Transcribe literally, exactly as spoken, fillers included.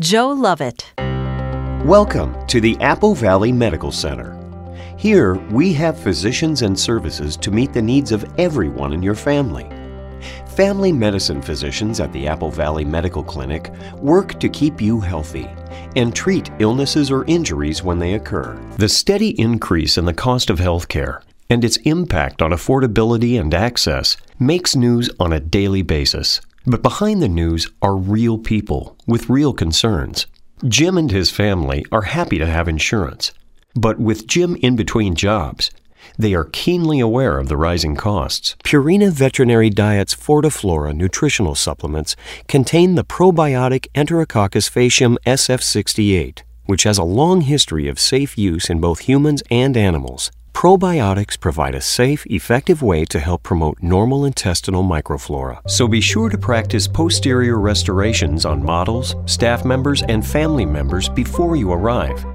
Joe Lovett. Welcome to the Apple Valley Medical Center. Here, we have physicians and services to meet the needs of everyone in your family. Family medicine physicians at the Apple Valley Medical Clinic work to keep you healthy and treat illnesses or injuries when they occur. The steady increase in the cost of health care and its impact on affordability and access makes news on a daily basis. But behind the news are real people with real concerns. Jim and his family are happy to have insurance. But with Jim in between jobs, they are keenly aware of the rising costs. Purina Veterinary Diet's Fortiflora nutritional supplements contain the probiotic Enterococcus faecium S F sixty-eight, which has a long history of safe use in both humans and animals. Probiotics provide a safe, effective way to help promote normal intestinal microflora. So be sure to practice posterior restorations on models, staff members, and family members before you arrive.